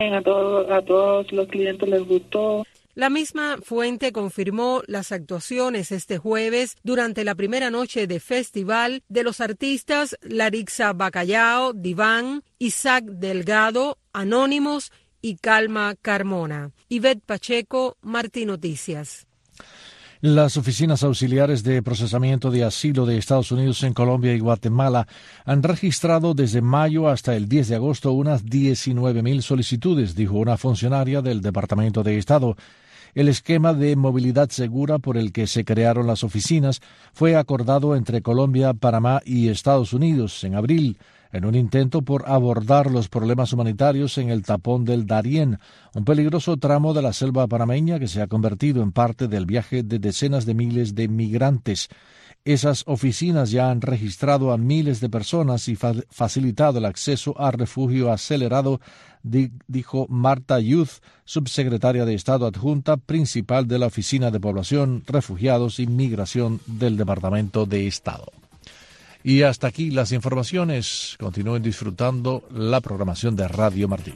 A todos los clientes les gustó. La misma fuente confirmó las actuaciones este jueves durante la primera noche de festival de los artistas Larixa Bacallao, Diván, Isaac Delgado, Anónimos y Calma Carmona. Ivette Pacheco, Martí Noticias. Las oficinas auxiliares de procesamiento de asilo de Estados Unidos en Colombia y Guatemala han registrado desde mayo hasta el 10 de agosto unas 19.000 solicitudes, dijo una funcionaria del Departamento de Estado. El esquema de movilidad segura por el que se crearon las oficinas fue acordado entre Colombia, Panamá y Estados Unidos en abril, en un intento por abordar los problemas humanitarios en el tapón del Darién, un peligroso tramo de la selva panameña que se ha convertido en parte del viaje de decenas de miles de migrantes. Esas oficinas ya han registrado a miles de personas y facilitado el acceso a refugio acelerado, dijo Marta Youth, subsecretaria de Estado adjunta principal de la Oficina de Población, Refugiados y Migración del Departamento de Estado. Y hasta aquí las informaciones. Continúen disfrutando la programación de Radio Martí.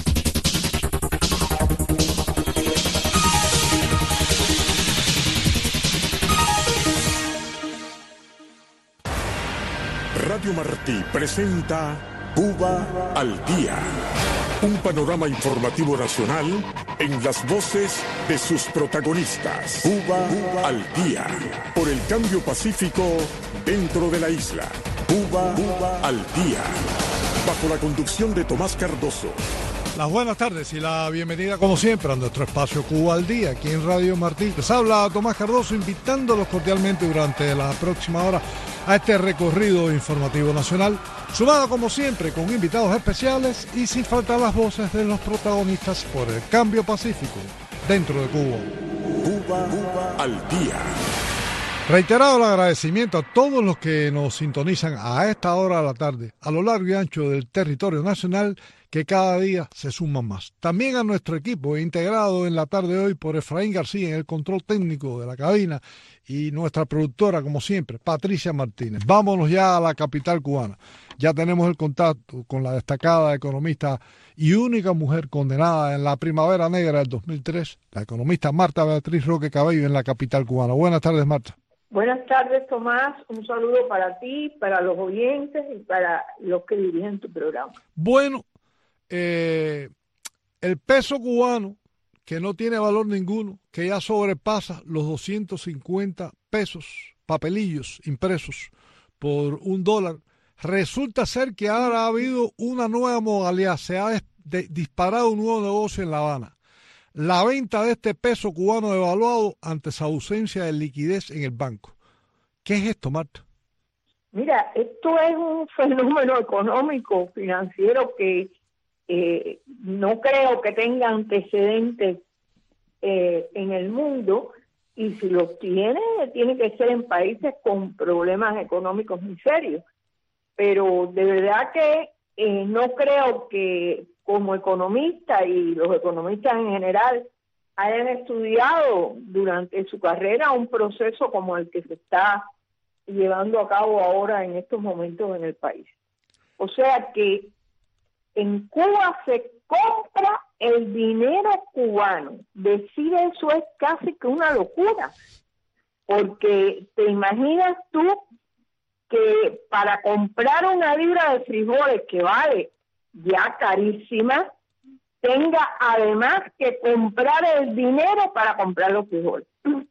Radio Martí presenta Cuba al Día. Un panorama informativo nacional en las voces de sus protagonistas. Cuba al Día. Por el cambio pacífico dentro de la isla. Cuba al Día. Bajo la conducción de Tomás Cardoso. Las buenas tardes y la bienvenida como siempre a nuestro espacio Cuba al Día aquí en Radio Martí. Les habla Tomás Cardoso invitándolos cordialmente durante la próxima hora a este recorrido informativo nacional, sumado como siempre con invitados especiales y sin faltar las voces de los protagonistas por el cambio pacífico dentro de Cuba. Cuba al Día. Reiterado el agradecimiento a todos los que nos sintonizan a esta hora de la tarde, a lo largo y ancho del territorio nacional, que cada día se suman más. También a nuestro equipo, integrado en la tarde de hoy por Efraín García en el control técnico de la cabina y nuestra productora, como siempre, Patricia Martínez. Vámonos ya a la capital cubana. Ya tenemos el contacto con la destacada economista y única mujer condenada en la Primavera Negra del 2003, la economista Marta Beatriz Roque Cabello en la capital cubana. Buenas tardes, Marta. Buenas tardes, Tomás. Un saludo para ti, para los oyentes y para los que dirigen tu programa. Bueno, el peso cubano, que no tiene valor ninguno, que ya sobrepasa los 250 pesos, papelillos impresos por $1, resulta ser que ahora ha habido una nueva modalidad, se ha disparado un nuevo negocio en La Habana. La venta de este peso cubano devaluado ante su ausencia de liquidez en el banco. ¿Qué es esto, Marta? Mira, esto es un fenómeno económico, financiero que no creo que tenga antecedentes en el mundo, y si los tiene que ser en países con problemas económicos muy serios. Pero de verdad que no creo que como economista y los economistas en general hayan estudiado durante su carrera un proceso como el que se está llevando a cabo ahora en estos momentos en el país. O sea que en Cuba se compra el dinero cubano. Decir eso es casi que una locura, porque te imaginas tú que para comprar una libra de frijoles que vale ya carísima, tenga además que comprar el dinero para comprar los frijoles.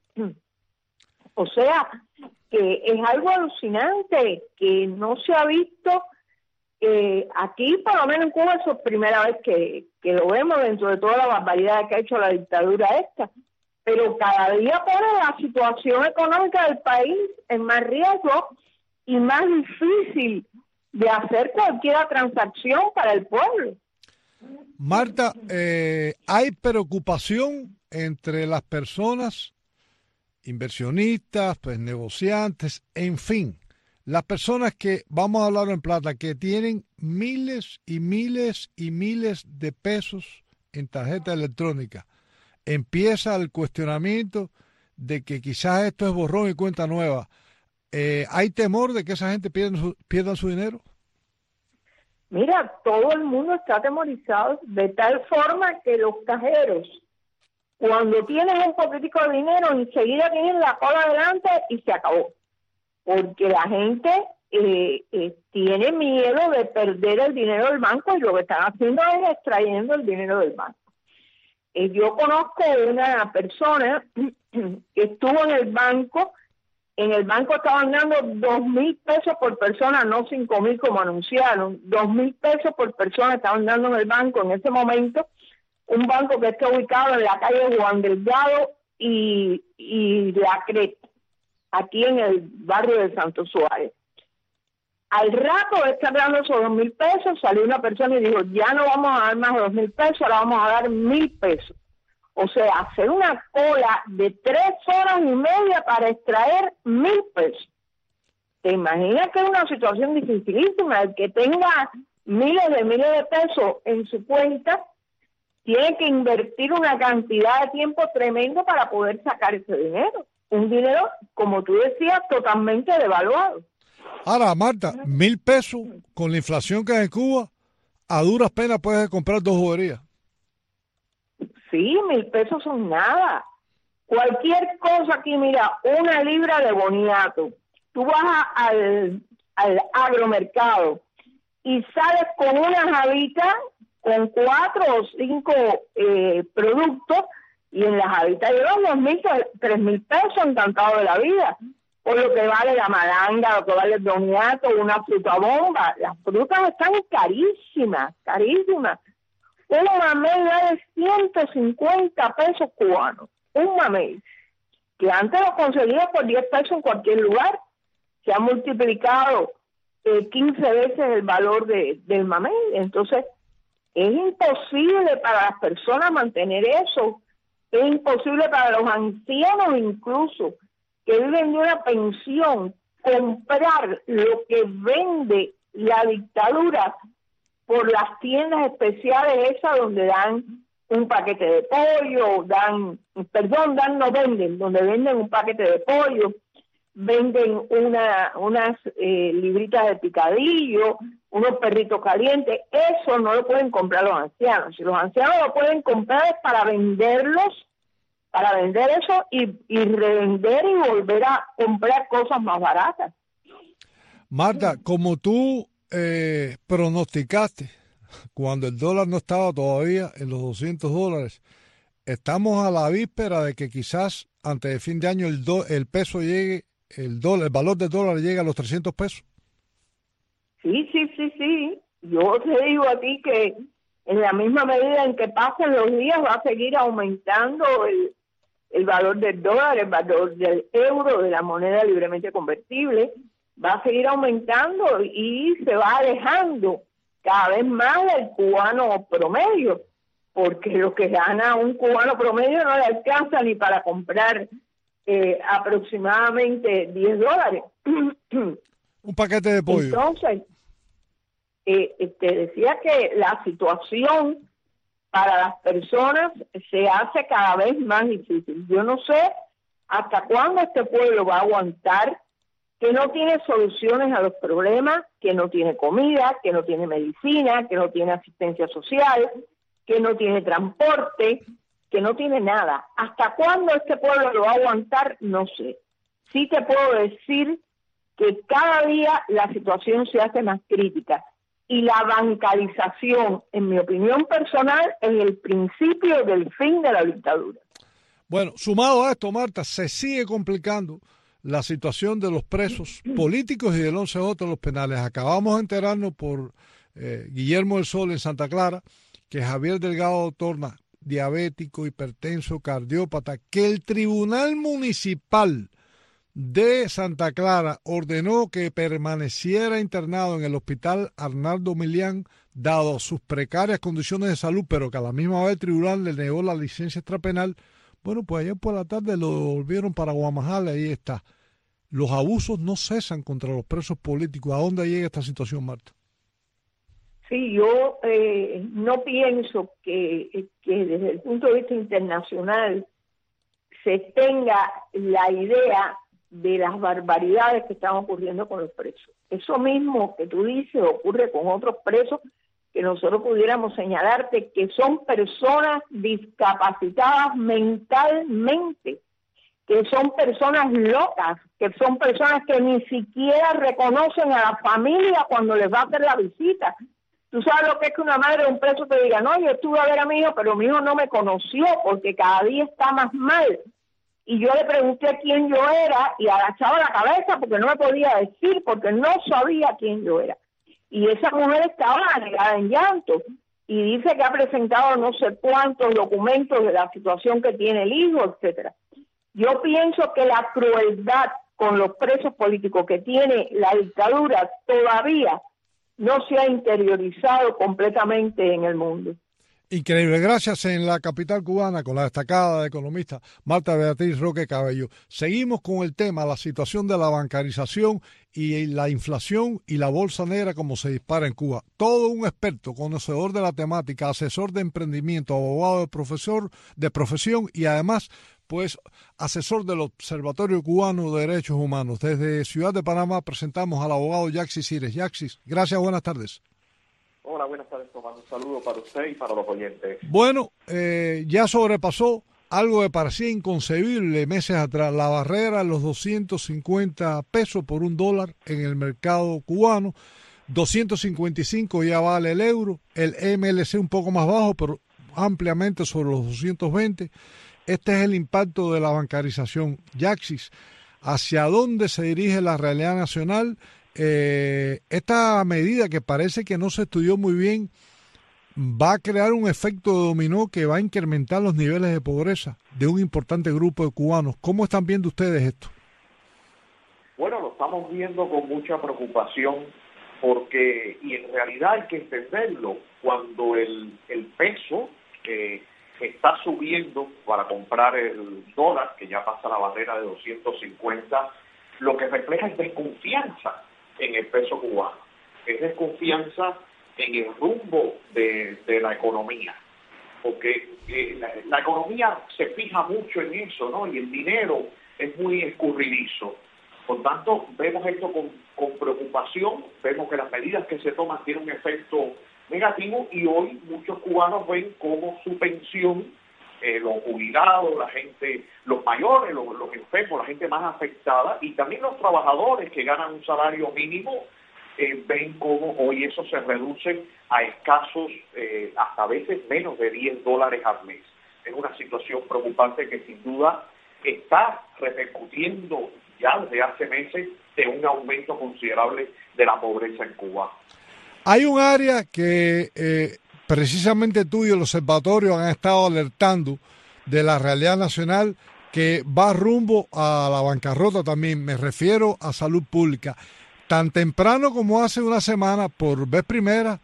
O sea, que es algo alucinante que no se ha visto aquí, por lo menos en Cuba. Eso es primera vez que lo vemos dentro de toda la barbaridad que ha hecho la dictadura esta. Pero cada día pone la situación económica del país en más riesgo y más difícil de hacer cualquier transacción para el pueblo. Marta, hay preocupación entre las personas, inversionistas, pues negociantes, en fin, las personas que, vamos a hablar en plata, que tienen miles y miles y miles de pesos en tarjeta electrónica. Empieza el cuestionamiento de que quizás esto es borrón y cuenta nueva. ¿Hay temor de que esa gente pierda su dinero? Mira, todo el mundo está atemorizado de tal forma que los cajeros, cuando tienen un poquitico de dinero, enseguida tienen la cola adelante y se acabó. Porque la gente tiene miedo de perder el dinero del banco y lo que están haciendo es extrayendo el dinero del banco. Yo conozco una persona que estuvo en el banco estaban dando 2,000 pesos por persona, no 5,000 como anunciaron, 2,000 pesos por persona estaban dando en el banco en ese momento, un banco que está ubicado en la calle Juan Delgado y La Creta, aquí en el barrio de Santo Suárez. Al rato de estar dando esos 2,000 pesos, salió una persona y dijo, ya no vamos a dar más de 2,000 pesos, ahora vamos a dar 1,000 pesos. O sea, hacer una cola de 3 horas y media para extraer 1,000 pesos. ¿Te imaginas que es una situación dificilísima? El que tenga miles de pesos en su cuenta tiene que invertir una cantidad de tiempo tremendo para poder sacar ese dinero. Un dinero, como tú decías, totalmente devaluado. Ahora, Marta, 1,000 pesos con la inflación que hay en Cuba, a duras penas puedes comprar 2 juguerías. Sí, 1,000 pesos son nada. Cualquier cosa aquí, mira, 1 libra de boniato. Tú vas al agromercado y sales con una jabita con 4 o 5 productos y en la jabita llevan 2,000, 3,000 pesos, encantado de la vida. Por lo que vale la malanga, lo que vale el boniato, una fruta bomba. Las frutas están carísimas, carísimas. Un mamey vale 150 pesos cubanos. Un mamey, que antes lo conseguía por 10 pesos en cualquier lugar, se ha multiplicado 15 veces el valor del mamey. Entonces, es imposible para las personas mantener eso. Es imposible para los ancianos incluso, que viven de una pensión, comprar lo que vende la dictadura por las tiendas especiales esas donde dan un paquete de pollo, donde venden un paquete de pollo, venden unas libritas de picadillo, unos perritos calientes. Eso no lo pueden comprar los ancianos. Si los ancianos lo pueden comprar es para venderlos, para vender eso y revender y volver a comprar cosas más baratas. Marta, como tú pronosticaste, cuando el dólar no estaba todavía en los $200, estamos a la víspera de que quizás antes de fin de año el peso llegue, el valor del dólar llegue a los 300 pesos. Sí. Yo te digo a ti que en la misma medida en que pasen los días va a seguir aumentando el valor del dólar, el valor del euro, de la moneda libremente convertible, va a seguir aumentando y se va alejando cada vez más del cubano promedio, porque lo que gana un cubano promedio no le alcanza ni para comprar aproximadamente $10. Un paquete de pollo. Entonces, te decía que la situación para las personas se hace cada vez más difícil. Yo no sé hasta cuándo este pueblo va a aguantar, que no tiene soluciones a los problemas, que no tiene comida, que no tiene medicina, que no tiene asistencia social, que no tiene transporte, que no tiene nada. ¿Hasta cuándo este pueblo lo va a aguantar? No sé. Sí te puedo decir que cada día la situación se hace más crítica y la bancarización, en mi opinión personal, es el principio del fin de la dictadura. Bueno, sumado a esto, Marta, se sigue complicando la situación de los presos políticos y del 11J de los penales. Acabamos de enterarnos por Guillermo del Sol en Santa Clara que Javier Delgado Torna, diabético, hipertenso, cardiópata, que el Tribunal Municipal de Santa Clara ordenó que permaneciera internado en el hospital Arnaldo Milián, dado sus precarias condiciones de salud, pero que a la misma vez el tribunal le negó la licencia extrapenal. Bueno, pues ayer por la tarde lo volvieron para Guamajala y ahí está. Los abusos no cesan contra los presos políticos. ¿A dónde llega esta situación, Marta? Sí, yo no pienso que desde el punto de vista internacional se tenga la idea de las barbaridades que están ocurriendo con los presos. Eso mismo que tú dices ocurre con otros presos que nosotros pudiéramos señalarte que son personas discapacitadas mentalmente, que son personas locas, que son personas que ni siquiera reconocen a la familia cuando les va a hacer la visita. Tú sabes lo que es que una madre de un preso te diga, no, yo estuve a ver a mi hijo, pero mi hijo no me conoció porque cada día está más mal. Y yo le pregunté quién yo era y agachaba la cabeza porque no me podía decir, porque no sabía quién yo era. Y esa mujer estaba anegada en llanto y dice que ha presentado no sé cuántos documentos de la situación que tiene el hijo, etcétera. Yo pienso que la crueldad con los presos políticos que tiene la dictadura todavía no se ha interiorizado completamente en el mundo. Increíble. Gracias. En la capital cubana, con la destacada economista Marta Beatriz Roque Cabello. Seguimos con el tema, la situación de la bancarización y la inflación y la bolsa negra como se dispara en Cuba. Todo un experto, conocedor de la temática, asesor de emprendimiento, abogado de profesión y además pues asesor del Observatorio Cubano de Derechos Humanos. Desde Ciudad de Panamá presentamos al abogado Yaxis Cires. Yaxis, gracias, buenas tardes. Hola, buenas tardes, Tomás. Un saludo para usted y para los oyentes. Bueno, ya sobrepasó algo que parecía inconcebible meses atrás, la barrera de los 250 pesos por $1 en el mercado cubano. 255 ya vale el euro, el MLC un poco más bajo, pero ampliamente sobre los 220. Este es el impacto de la bancarización. Yaxis, ¿hacia dónde se dirige la realidad nacional? Esta medida que parece que no se estudió muy bien va a crear un efecto dominó que va a incrementar los niveles de pobreza de un importante grupo de cubanos. ¿Cómo están viendo ustedes esto? Bueno, lo estamos viendo con mucha preocupación porque, y en realidad hay que entenderlo, cuando el peso está subiendo para comprar el dólar, que ya pasa la barrera de 250, lo que refleja es desconfianza en el peso cubano, es desconfianza en el rumbo de la economía, porque la economía se fija mucho en eso, ¿no? Y el dinero es muy escurridizo. Por tanto, vemos esto con preocupación, vemos que las medidas que se toman tienen un efecto negativo y hoy muchos cubanos ven cómo su pensión, los jubilados, la gente, los mayores, los enfermos, la gente más afectada y también los trabajadores que ganan un salario mínimo, ven cómo hoy eso se reduce a escasos, hasta a veces menos de $10 al mes. Es una situación preocupante que sin duda está repercutiendo ya desde hace meses en un aumento considerable de la pobreza en Cuba. Hay un área que precisamente tú y el observatorio han estado alertando de la realidad nacional que va rumbo a la bancarrota también. Me refiero a salud pública. Tan temprano como hace una semana, por vez primera,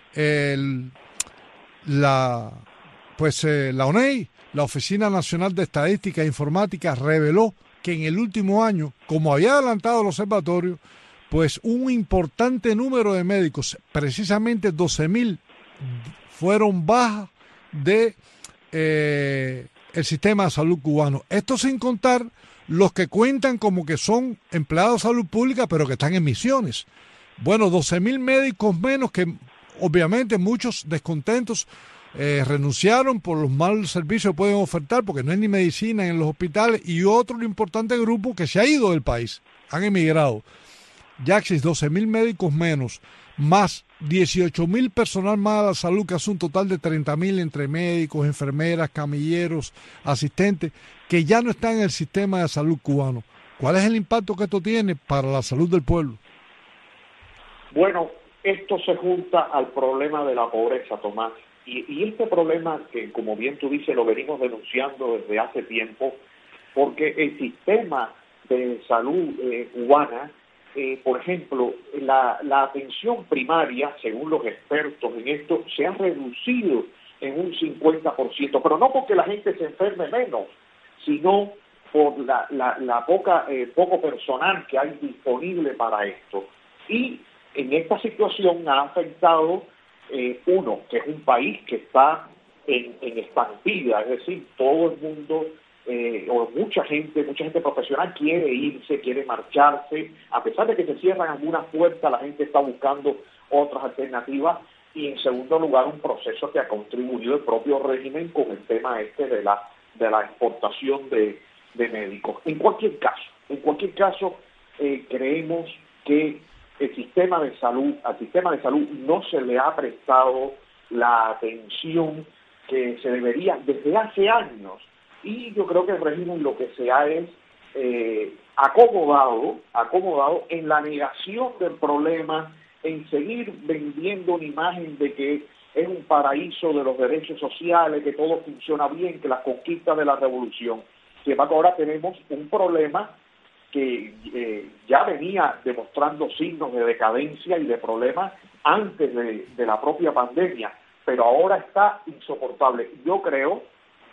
la ONEI, la Oficina Nacional de Estadística e Informática, reveló que en el último año, como había adelantado el observatorio, pues un importante número de médicos, precisamente 12,000, fueron bajas de el sistema de salud cubano. Esto sin contar los que cuentan como que son empleados de salud pública, pero que están en misiones. Bueno, 12,000 médicos menos que obviamente muchos descontentos renunciaron por los malos servicios que pueden ofertar, porque no hay ni medicina en los hospitales, y otro importante grupo que se ha ido del país, han emigrado. Yaxis, 12,000 médicos menos, más 18,000 personal más a la salud, que hace un total de 30,000 entre médicos, enfermeras, camilleros, asistentes, que ya no están en el sistema de salud cubano. ¿Cuál es el impacto que esto tiene para la salud del pueblo? Bueno, esto se junta al problema de la pobreza, Tomás. Y este problema que, como bien tú dices, lo venimos denunciando desde hace tiempo, porque el sistema de salud cubana, por ejemplo, la atención primaria, según los expertos en esto, se ha reducido en un 50%, pero no porque la gente se enferme menos, sino por la poco personal que hay disponible para esto. Y en esta situación ha afectado, uno, que es un país que está en estampida, es decir, todo el mundo o mucha gente profesional quiere irse, quiere marcharse, a pesar de que se cierran algunas puertas, la gente está buscando otras alternativas, y en segundo lugar un proceso que ha contribuido el propio régimen con el tema de la exportación de médicos. En cualquier caso, creemos que al sistema de salud no se le ha prestado la atención que se debería desde hace años, y yo creo que el régimen lo que se ha es acomodado en la negación del problema, en seguir vendiendo una imagen de que es un paraíso de los derechos sociales, que todo funciona bien, que las conquistas de la revolución. Sin embargo, ahora tenemos un problema que ya venía demostrando signos de decadencia y de problemas antes de la propia pandemia, pero ahora está insoportable. Yo creo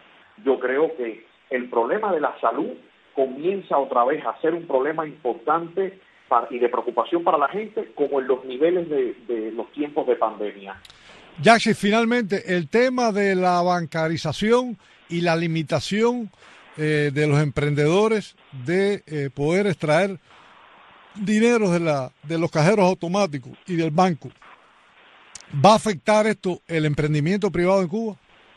que el problema de la salud comienza otra vez a ser un problema importante y de preocupación para la gente, como en los niveles de los tiempos de pandemia. Yaxi, finalmente, el tema de la bancarización y la limitación de los emprendedores de poder extraer dinero de los cajeros automáticos y del banco, ¿va a afectar esto el emprendimiento privado en Cuba?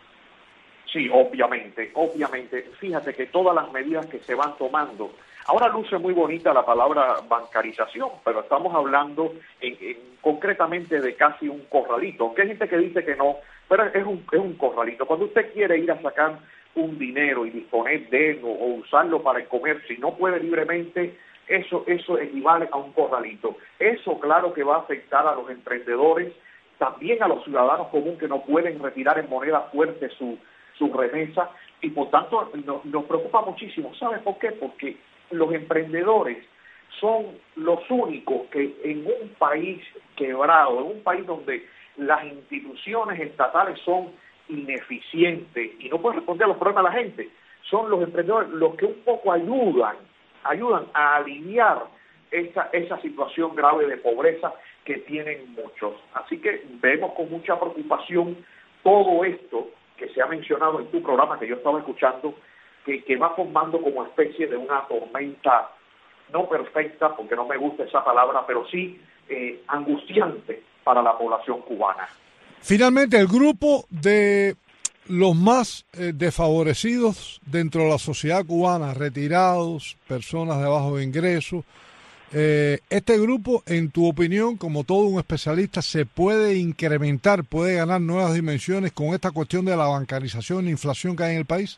Sí, obviamente. Fíjate que todas las medidas que se van tomando, ahora luce muy bonita la palabra bancarización, pero estamos hablando concretamente de casi un corralito, aunque hay gente que dice que no, pero es un corralito. Cuando usted quiere ir a sacar un dinero y disponer de él o usarlo para el comercio y no puede libremente, eso equivale a un corralito. Eso claro que va a afectar a los emprendedores, también a los ciudadanos comunes que no pueden retirar en moneda fuerte su remesa, y por tanto nos preocupa muchísimo. ¿Sabes por qué? Porque los emprendedores son los únicos que en un país quebrado, en un país donde las instituciones estatales son ineficientes y no pueden responder a los problemas de la gente, son los emprendedores los que un poco ayudan a aliviar esa situación grave de pobreza que tienen muchos. Así que vemos con mucha preocupación todo esto que se ha mencionado en tu programa, que yo estaba escuchando, que va formando como especie de una tormenta no perfecta, porque no me gusta esa palabra, pero sí angustiante para la población cubana. Finalmente, el grupo de los más desfavorecidos dentro de la sociedad cubana, retirados, personas de bajo ingreso, este grupo, en tu opinión, como todo un especialista, ¿se puede incrementar, puede ganar nuevas dimensiones con esta cuestión de la bancarización y la inflación que hay en el país?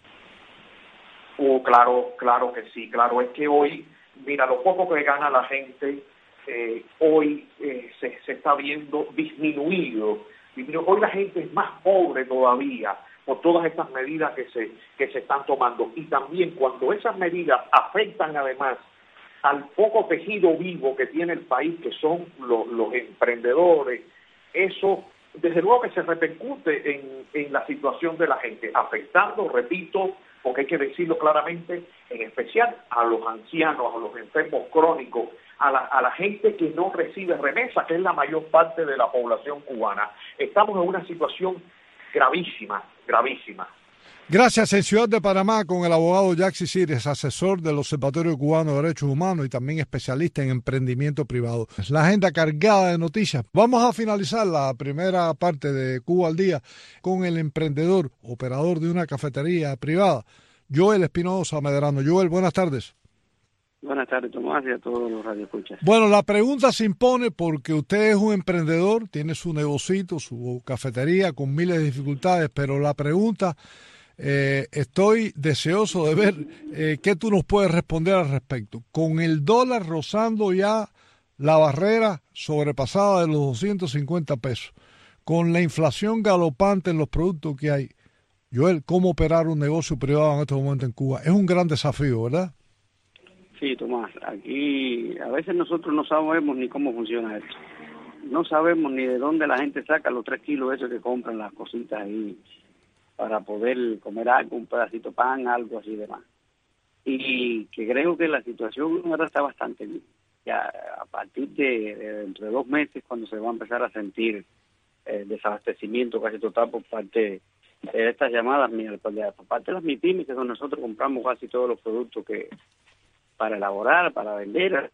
Claro que sí, claro. Es que hoy, mira, lo poco que gana la gente, hoy se está viendo disminuido. Hoy la gente es más pobre todavía por todas estas medidas que se están tomando. Y también cuando esas medidas afectan además al poco tejido vivo que tiene el país, que son los emprendedores, eso desde luego que se repercute en la situación de la gente, afectando, repito, porque hay que decirlo claramente, en especial a los ancianos, a los enfermos crónicos, a la gente que no recibe remesa, que es la mayor parte de la población cubana. Estamos en una situación gravísima. Gracias. En Ciudad de Panamá, con el abogado Yaxi Cires, asesor del Observatorio Cubano de Derechos Humanos y también especialista en emprendimiento privado. Es la agenda cargada de noticias. Vamos a finalizar la primera parte de Cuba al Día con el emprendedor, operador de una cafetería privada, Joel Espinosa Medrano. Joel, buenas tardes. Buenas tardes, Tomás, y a todos los radioescuchas. Bueno, la pregunta se impone porque usted es un emprendedor, tiene su negocito, su cafetería con miles de dificultades, pero la pregunta, estoy deseoso de ver qué tú nos puedes responder al respecto. Con el dólar rozando ya la barrera sobrepasada de los 250 pesos, con la inflación galopante en los productos que hay, Joel, ¿cómo operar un negocio privado en estos momentos en Cuba? Es un gran desafío, ¿verdad? Sí, Tomás, aquí a veces nosotros no sabemos ni cómo funciona esto. No sabemos ni de dónde la gente saca los 3 kilos esos que compran las cositas ahí para poder comer algo, un pedacito de pan, algo así demás. Y que creo que la situación ahora está bastante bien. Ya a partir de dentro de 2 meses, cuando se va a empezar a sentir desabastecimiento casi total por parte estas llamadas mías, aparte de las MIPYMES, que es donde nosotros compramos casi todos los productos que para elaborar, para vender.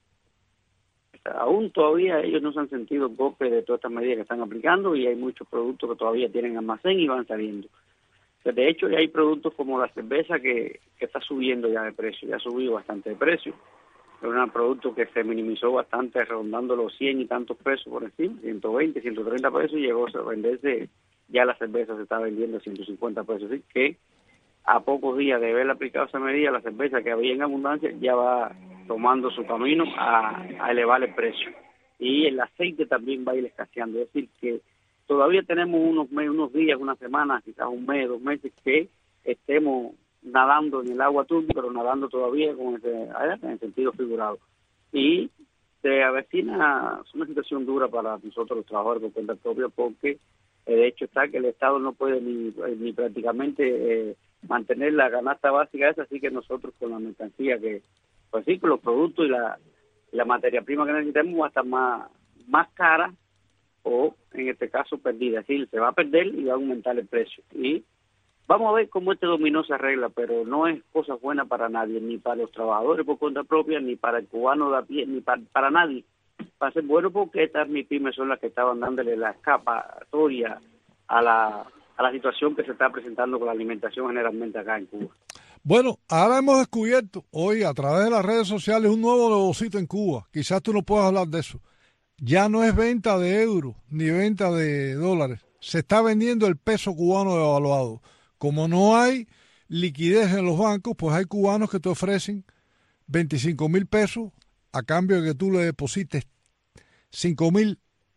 Aún todavía ellos no se han sentido el golpe de todas estas medidas que están aplicando y hay muchos productos que todavía tienen almacén y van saliendo. De hecho, ya hay productos como la cerveza que está subiendo ya de precio, ya ha subido bastante de precio. Es un producto que se minimizó bastante, rondando los 100 y tantos pesos por encima, 120, 130 pesos, y llegó a venderse, ya la cerveza se está vendiendo a 150 pesos. Así que a pocos días de haber aplicado esa medida, la cerveza que había en abundancia ya va tomando su camino a elevar el precio. Y el aceite también va a ir escaseando, es decir, que todavía tenemos unos días, unas semanas, quizás un mes, 2 meses, que estemos nadando en el agua turbia, pero nadando todavía en el sentido figurado. Y se avecina una situación dura para nosotros los trabajadores por cuenta propia, porque de hecho está que el Estado no puede ni prácticamente mantener la canasta básica esa, así que nosotros con la mercancía que, pues sí, con los productos y la materia prima que necesitamos va a estar más cara, o en este caso perdida, es decir, se va a perder y va a aumentar el precio. Y vamos a ver cómo este dominó se arregla, pero no es cosa buena para nadie, ni para los trabajadores por cuenta propia, ni para el cubano de a pie, ni para nadie. Va a ser bueno porque estas MIPYMES son las que estaban dándole la escapatoria a la situación que se está presentando con la alimentación generalmente acá en Cuba. Bueno, ahora hemos descubierto hoy a través de las redes sociales un nuevo negocito en Cuba. Quizás tú no puedas hablar de eso. Ya no es venta de euros ni venta de dólares. Se está vendiendo el peso cubano devaluado. Como no hay liquidez en los bancos, pues hay cubanos que te ofrecen 25,000 pesos a cambio de que tú le deposites 5,000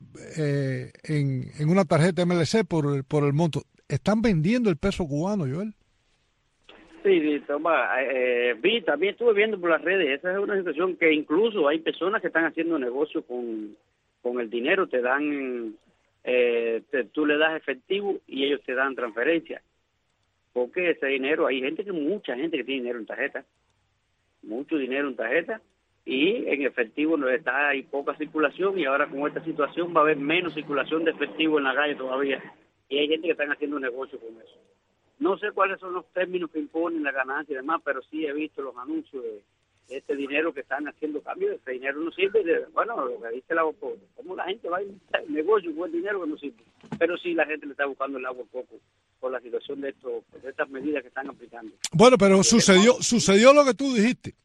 en una tarjeta MLC por el monto. Están vendiendo el peso cubano, Joel. Sí, toma, también estuve viendo por las redes. Esa es una situación que incluso hay personas que están haciendo negocio con el dinero. Te dan, tú le das efectivo y ellos te dan transferencia. Porque ese dinero, mucha gente que tiene dinero en tarjeta, mucho dinero en tarjeta, y en efectivo no está, hay poca circulación, y ahora con esta situación va a haber menos circulación de efectivo en la calle todavía, y hay gente que están haciendo negocio con eso. No sé cuáles son los términos que imponen la ganancia y demás, pero sí he visto los anuncios de este dinero que están haciendo cambios. Ese dinero no sirve, lo que dice la OPO, cómo la gente va a ir al negocio con el dinero que no sirve, pero sí la gente le está buscando el agua poco por la situación de estas medidas que están aplicando. Bueno, pero sucedió lo que tú dijiste.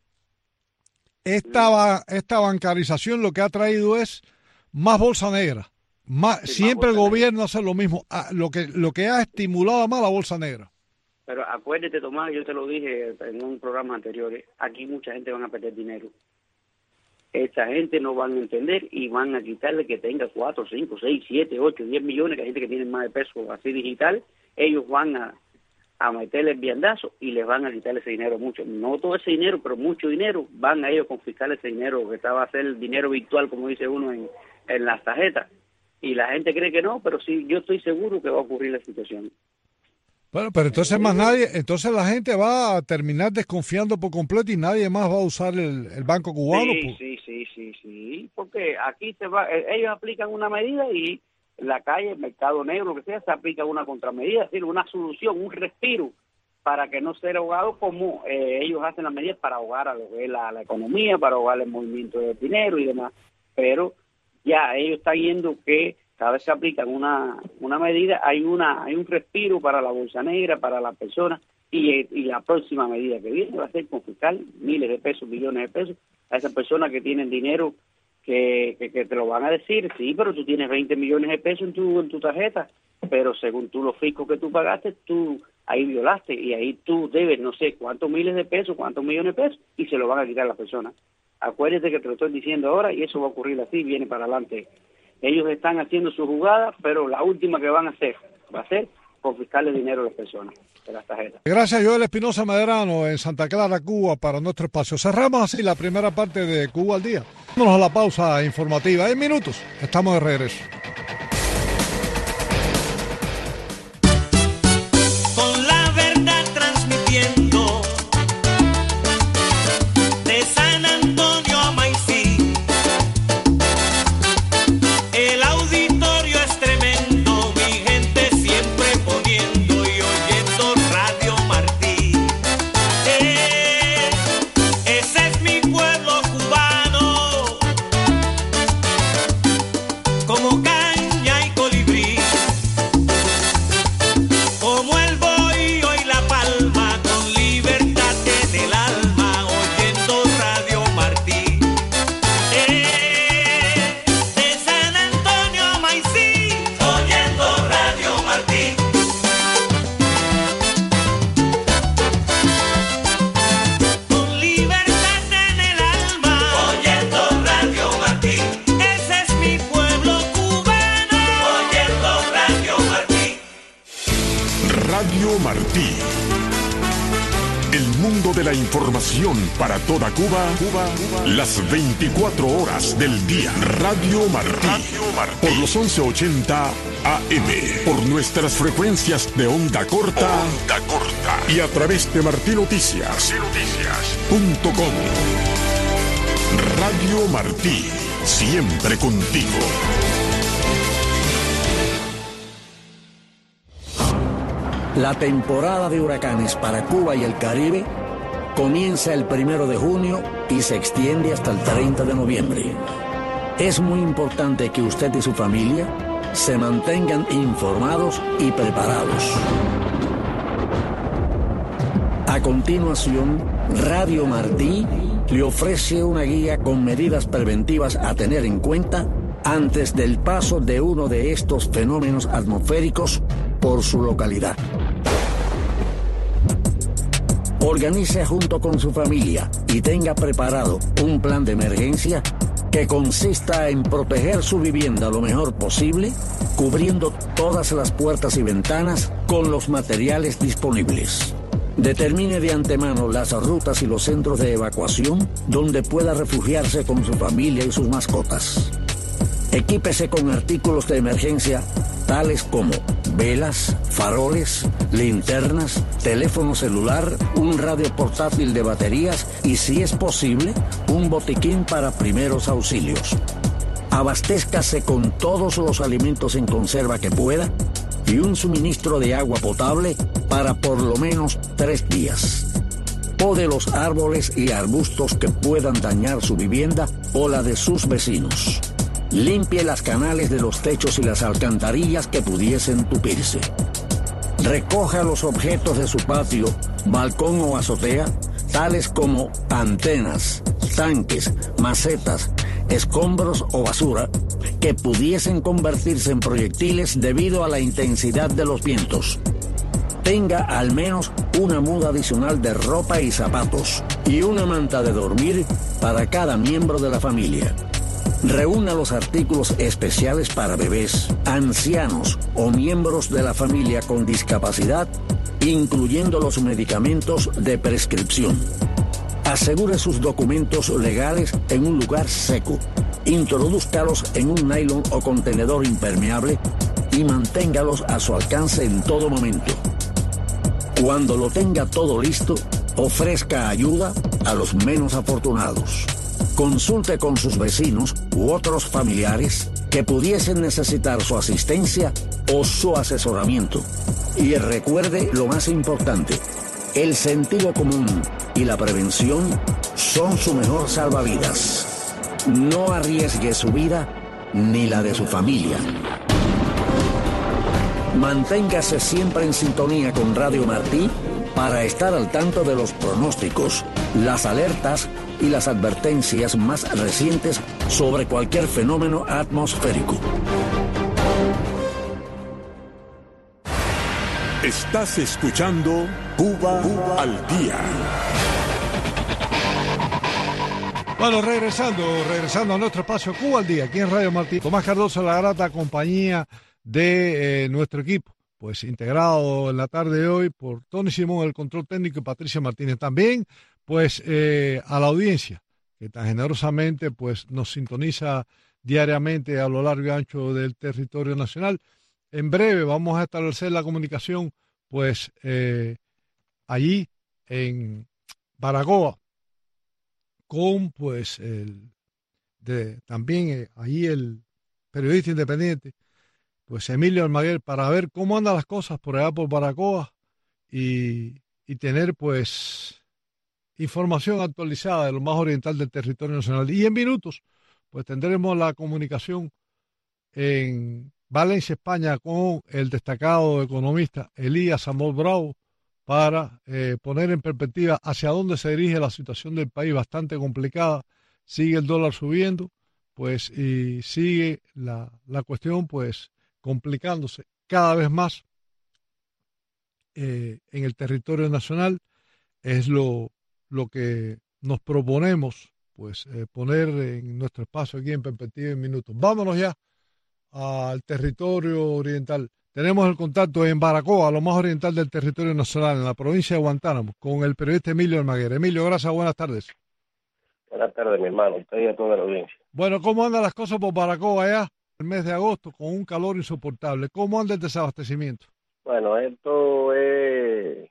Esta bancarización lo que ha traído es más bolsa negra. Siempre el gobierno hace lo mismo. Lo que ha estimulado más la bolsa negra. Pero acuérdate, Tomás, yo te lo dije en un programa anterior, aquí mucha gente van a perder dinero. Esta gente no van a entender y van a quitarle que tenga 4, 5, 6, 7, 8, 10 millones, que hay gente que tiene más de peso así digital. Ellos van a meterle el viandazo y les van a quitarle ese dinero mucho. No todo ese dinero, pero mucho dinero. Van a ellos confiscar ese dinero, que estaba a ser el dinero virtual, como dice uno en las tarjetas. Y la gente cree que no, pero sí, yo estoy seguro que va a ocurrir la situación. Bueno, pero entonces la gente va a terminar desconfiando por completo y nadie más va a usar el Banco Cubano. Sí, porque aquí ellos aplican una medida y la calle, el mercado negro, lo que sea, se aplica una contramedida, es decir, una solución, un respiro para que no sea ahogado como ellos hacen las medidas para ahogar a lo que es la economía, para ahogar el movimiento de dinero y demás. Pero ya ellos están viendo que cada vez que aplican una medida hay un respiro para la bolsa negra, para las personas, y la próxima medida que viene va a ser confiscar miles de pesos, millones de pesos a esas personas que tienen dinero que te lo van a decir, sí, pero tú tienes 20 millones de pesos en tu tarjeta, pero según tú los fiscos que tú pagaste, tú ahí violaste y ahí tú debes no sé cuántos miles de pesos, cuántos millones de pesos y se lo van a quitar a las personas. Acuérdate que te lo estoy diciendo ahora y eso va a ocurrir así, viene para adelante. Ellos están haciendo su jugada, pero la última que van a hacer va a ser confiscarle dinero a las personas de las tarjetas. Gracias, Joel Espinosa Medrano, en Santa Clara, Cuba, para nuestro espacio. Cerramos así la primera parte de Cuba al Día. Vámonos a la pausa informativa. En minutos estamos de regreso. Con la verdad transmitiendo de San Antonio a Maicí. El auditorio es tremendo, mi gente siempre poniendo Radio Martí. El mundo de la información para toda Cuba, las 24 horas del día. Radio Martí. Por los 1180 AM. Por nuestras frecuencias de onda corta. Y a través de martinoticias.com. Radio Martí. Siempre contigo. La temporada de huracanes para Cuba y el Caribe comienza el 1 de junio y se extiende hasta el 30 de noviembre. Es muy importante que usted y su familia se mantengan informados y preparados. A continuación, Radio Martí le ofrece una guía con medidas preventivas a tener en cuenta antes del paso de uno de estos fenómenos atmosféricos por su localidad. Organice junto con su familia y tenga preparado un plan de emergencia que consista en proteger su vivienda lo mejor posible, cubriendo todas las puertas y ventanas con los materiales disponibles. Determine de antemano las rutas y los centros de evacuación donde pueda refugiarse con su familia y sus mascotas. Equípese con artículos de emergencia tales como velas, faroles, linternas, teléfono celular, un radio portátil de baterías y, si es posible, un botiquín para primeros auxilios. Abastézcase con todos los alimentos en conserva que pueda y un suministro de agua potable para por lo menos 3 días. Pode los árboles y arbustos que puedan dañar su vivienda o la de sus vecinos. Limpie las canales de los techos y las alcantarillas que pudiesen tupirse. Recoja los objetos de su patio, balcón o azotea, tales como antenas, tanques, macetas, escombros o basura, que pudiesen convertirse en proyectiles debido a la intensidad de los vientos. Tenga al menos una muda adicional de ropa y zapatos y una manta de dormir para cada miembro de la familia. Reúna los artículos especiales para bebés, ancianos o miembros de la familia con discapacidad, incluyendo los medicamentos de prescripción. Asegure sus documentos legales en un lugar seco. Introdúzcalos en un nylon o contenedor impermeable y manténgalos a su alcance en todo momento. Cuando lo tenga todo listo, ofrezca ayuda a los menos afortunados. Consulte con sus vecinos u otros familiares que pudiesen necesitar su asistencia o su asesoramiento. Y recuerde lo más importante: el sentido común y la prevención son su mejor salvavidas. No arriesgue su vida ni la de su familia. Manténgase siempre en sintonía con Radio Martí para estar al tanto de los pronósticos, las alertas y las advertencias más recientes sobre cualquier fenómeno atmosférico. Estás escuchando Cuba al Día. Bueno, regresando a nuestro espacio Cuba al Día, aquí en Radio Martí. Tomás Cardoso, la grata compañía de nuestro equipo, pues integrado en la tarde de hoy por Tony Simón, el control técnico, y Patricia Martínez. También, pues, a la audiencia, que tan generosamente, pues, nos sintoniza diariamente a lo largo y ancho del territorio nacional. En breve vamos a establecer la comunicación, pues, allí en Baracoa, con, pues, también allí el periodista independiente, pues, Emilio Almaguer, para ver cómo andan las cosas por allá por Baracoa y tener, pues, información actualizada de lo más oriental del territorio nacional. Y en minutos, pues, tendremos la comunicación en Valencia, España, con el destacado economista Elías Amor Bravo, para poner en perspectiva hacia dónde se dirige la situación del país, bastante complicada. Sigue el dólar subiendo, pues, y sigue la cuestión, pues, complicándose cada vez más en el territorio nacional. Es lo que nos proponemos, pues, poner en nuestro espacio aquí en perspectiva en minutos. Vámonos ya al territorio oriental. Tenemos el contacto en Baracoa, lo más oriental del territorio nacional, en la provincia de Guantánamo, con el periodista Emilio Almaguer. Emilio, gracias, buenas tardes. Buenas tardes, mi hermano, usted y a toda la audiencia. Bueno, ¿cómo andan las cosas por Baracoa allá? El mes de agosto, con un calor insoportable. ¿Cómo anda el desabastecimiento? Bueno, esto es...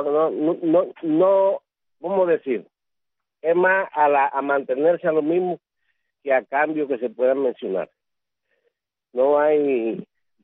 No, ¿cómo decir? Es más a mantenerse a lo mismo que a cambio que se puedan mencionar. No hay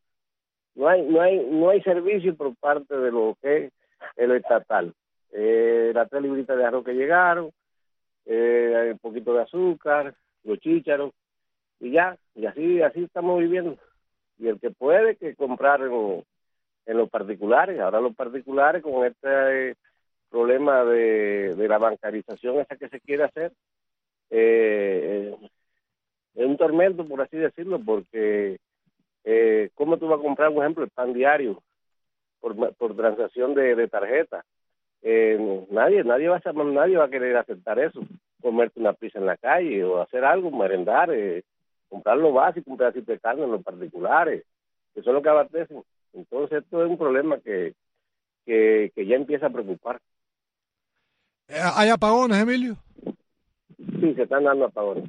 servicio por parte de lo que es lo estatal. Las 3 libritas de arroz que llegaron, un poquito de azúcar, los chícharos, y así estamos viviendo. Y el que puede que comprar en los particulares, ahora los particulares con este problema de la bancarización esa que se quiere hacer, es un tormento, por así decirlo, porque ¿cómo tú vas a comprar, por ejemplo, el pan diario por transacción de tarjeta? Nadie va a querer aceptar eso, comerte una pizza en la calle o hacer algo, merendar, comprar lo básico, un pedacito de carne en los particulares, eso es lo que abastecen. Entonces esto es un problema que ya empieza a preocupar. ¿Hay apagones, Emilio? Sí, se están dando apagones.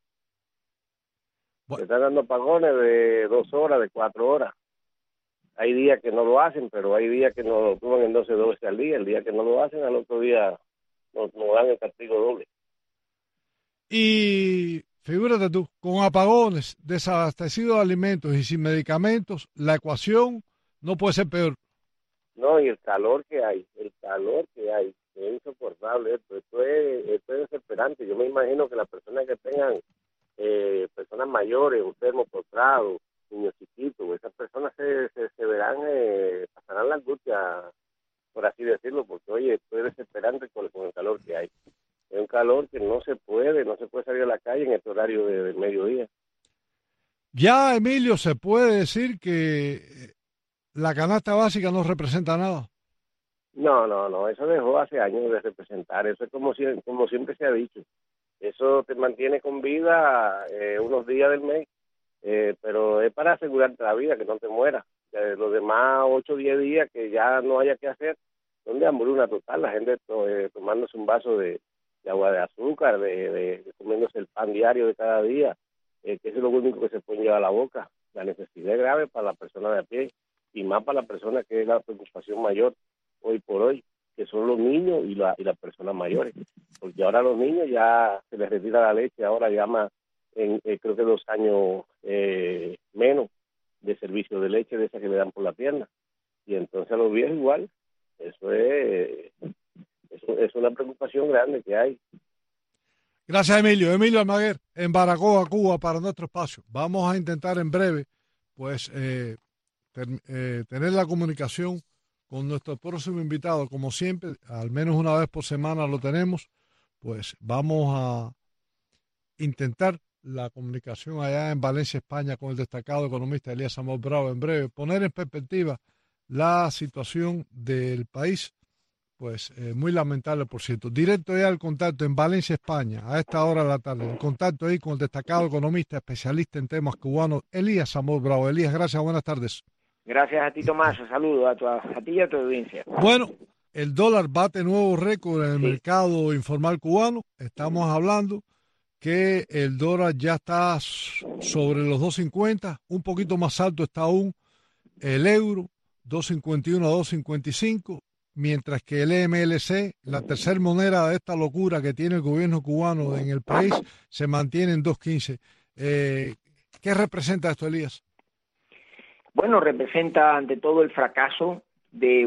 Se están dando apagones de 2 horas, de 4 horas. Hay días que no lo hacen, pero hay días que nos lo toman en 12 al día. El día que no lo hacen, al otro día nos dan el castigo doble. Y figúrate tú, con apagones, desabastecidos de alimentos y sin medicamentos, la ecuación no puede ser peor. No, y el calor que hay, es insoportable esto es desesperante. Yo me imagino que las personas que tengan personas mayores, enfermos, postrados, niños chiquitos, esas personas se verán, pasarán la angustia, por así decirlo, porque oye, esto es desesperante con el calor que hay. Es un calor que no se puede salir a la calle en este horario de mediodía. Ya, Emilio, se puede decir que la canasta básica no representa nada. No, eso dejó hace años de representar, eso es como siempre se ha dicho. Eso te mantiene con vida unos días del mes, pero es para asegurarte la vida, que no te mueras. Los demás 8 o 10 días que ya no haya que hacer, son de hambruna total, la gente tomándose un vaso de agua de azúcar, de comiéndose el pan diario de cada día, que eso es lo único que se puede llevar a la boca. La necesidad es grave para la persona de a pie, y más para la persona que es la preocupación mayor hoy por hoy, que son los niños y las personas mayores, porque ahora a los niños ya se les retira la leche, ahora llama creo que 2 años menos de servicio de leche de esa que le dan por la pierna, y entonces a los viejos igual. Eso es una preocupación grande que hay. Gracias, Emilio. Emilio Almaguer, en Baracoa, Cuba, para nuestro espacio. Vamos a intentar en breve pues tener la comunicación con nuestro próximo invitado, como siempre, al menos una vez por semana lo tenemos, pues vamos a intentar la comunicación allá en Valencia, España, con el destacado economista Elías Samor Bravo en breve, poner en perspectiva la situación del país, pues muy lamentable, por cierto. Directo ya el contacto en Valencia, España, a esta hora de la tarde, el contacto ahí con el destacado economista, especialista en temas cubanos, Elías Samor Bravo. Elías, gracias, buenas tardes. Gracias a ti, Tomás. Saludos a ti y a tu audiencia. Bueno, el dólar bate nuevo récord en el mercado informal cubano. Estamos hablando que el dólar ya está sobre los 2.50, un poquito más alto está aún el euro, 2.51 a 2.55, mientras que el MLC, la tercera moneda de esta locura que tiene el gobierno cubano en el país, se mantiene en 2.15. ¿Qué representa esto, Elías? Bueno, representa ante todo el fracaso de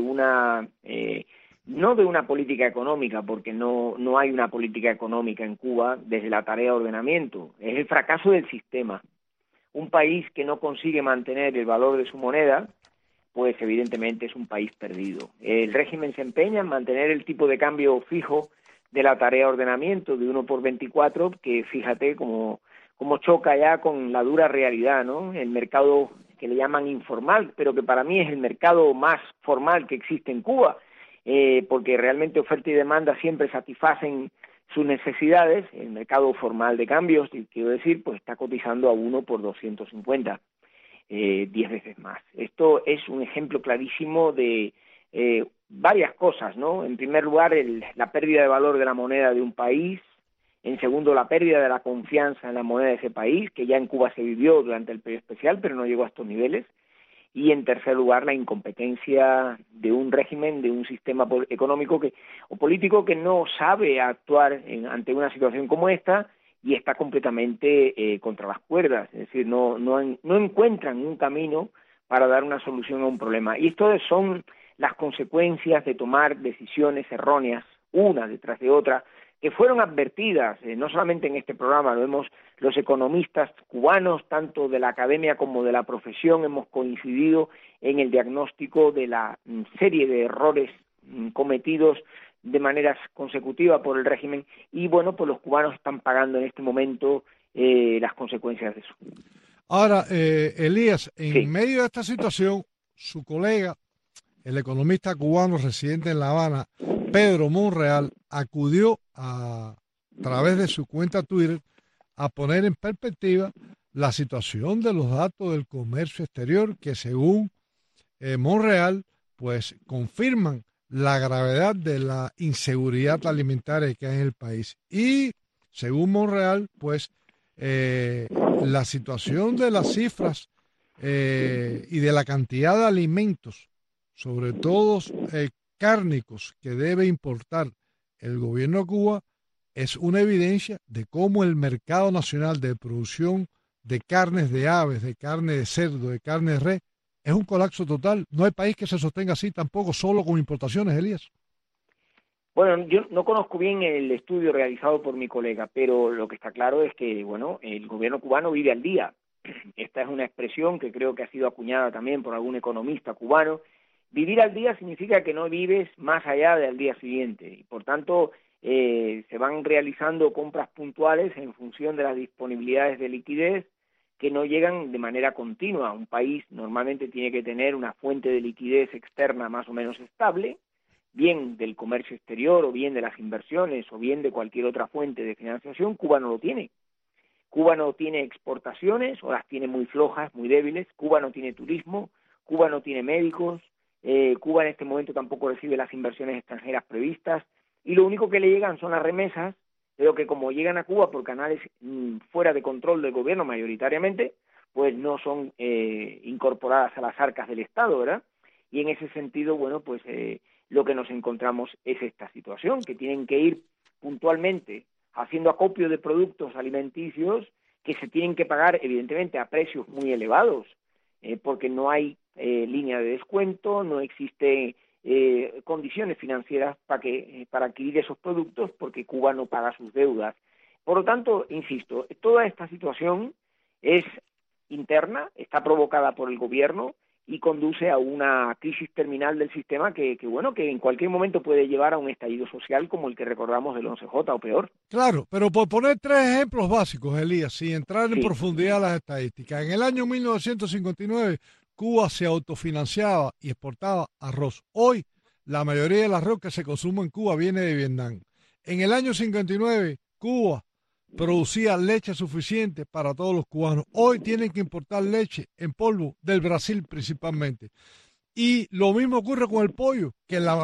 no de una política económica, porque no hay una política económica en Cuba desde la tarea de ordenamiento. Es el fracaso del sistema. Un país que no consigue mantener el valor de su moneda, pues evidentemente es un país perdido. El régimen se empeña en mantener el tipo de cambio fijo de la tarea de ordenamiento de 1 por 24, que fíjate cómo choca ya con la dura realidad, ¿no? El mercado que le llaman informal, pero que para mí es el mercado más formal que existe en Cuba, porque realmente oferta y demanda siempre satisfacen sus necesidades. El mercado formal de cambios, quiero decir, pues está cotizando a 1 por 250. 10 veces más. Esto es un ejemplo clarísimo de varias cosas, ¿no? En primer lugar, la pérdida de valor de la moneda de un país. En segundo, la pérdida de la confianza en la moneda de ese país, que ya en Cuba se vivió durante el periodo especial, pero no llegó a estos niveles. Y en tercer lugar, la incompetencia de un régimen, de un sistema económico o político que no sabe actuar ante una situación como esta y está completamente contra las cuerdas. Es decir, no encuentran un camino para dar una solución a un problema. Y esto son las consecuencias de tomar decisiones erróneas, una detrás de otra, que fueron advertidas, no solamente en este programa, los economistas cubanos, tanto de la academia como de la profesión, hemos coincidido en el diagnóstico de la serie de errores cometidos de manera consecutiva por el régimen, y bueno, pues los cubanos están pagando en este momento las consecuencias de eso. Ahora, Elías, en Sí. medio de esta situación, su colega, el economista cubano residente en La Habana, Pedro Monreal, acudió a través de su cuenta Twitter a poner en perspectiva la situación de los datos del comercio exterior que, según Monreal, pues confirman la gravedad de la inseguridad alimentaria que hay en el país. Y según Monreal, pues la situación de las cifras y de la cantidad de alimentos, sobre todo cárnicos, que debe importar el gobierno de Cuba, es una evidencia de cómo el mercado nacional de producción de carnes de aves, de carne de cerdo, de carne de res, es un colapso total. No hay país que se sostenga así tampoco, solo con importaciones, Elías. Bueno, yo no conozco bien el estudio realizado por mi colega, pero lo que está claro es que, bueno, el gobierno cubano vive al día. Esta es una expresión que creo que ha sido acuñada también por algún economista cubano. Vivir al día significa que no vives más allá del día siguiente y, por tanto, se van realizando compras puntuales en función de las disponibilidades de liquidez que no llegan de manera continua. Un país normalmente tiene que tener una fuente de liquidez externa más o menos estable, bien del comercio exterior o bien de las inversiones o bien de cualquier otra fuente de financiación. Cuba no lo tiene. Cuba no tiene exportaciones o las tiene muy flojas, muy débiles. Cuba no tiene turismo, Cuba no tiene médicos, Cuba en este momento tampoco recibe las inversiones extranjeras previstas y lo único que le llegan son las remesas, pero que como llegan a Cuba por canales fuera de control del gobierno mayoritariamente, pues no son incorporadas a las arcas del Estado, ¿verdad? Y en ese sentido, bueno, pues lo que nos encontramos es esta situación, que tienen que ir puntualmente haciendo acopio de productos alimenticios que se tienen que pagar, evidentemente, a precios muy elevados, porque no hay línea de descuento, no existe condiciones financieras para adquirir esos productos, porque Cuba no paga sus deudas. Por lo tanto, insisto, toda esta situación es interna, está provocada por el gobierno y conduce a una crisis terminal del sistema que en cualquier momento puede llevar a un estallido social como el que recordamos del 11J o peor. Claro, pero por poner tres ejemplos básicos, Elías, sin entrar en profundidad a las estadísticas. En el año 1959, Cuba se autofinanciaba y exportaba arroz. Hoy, la mayoría del arroz que se consume en Cuba viene de Vietnam. En el año 59, Cuba producía leche suficiente para todos los cubanos. Hoy tienen que importar leche en polvo del Brasil principalmente. Y lo mismo ocurre con el pollo, que el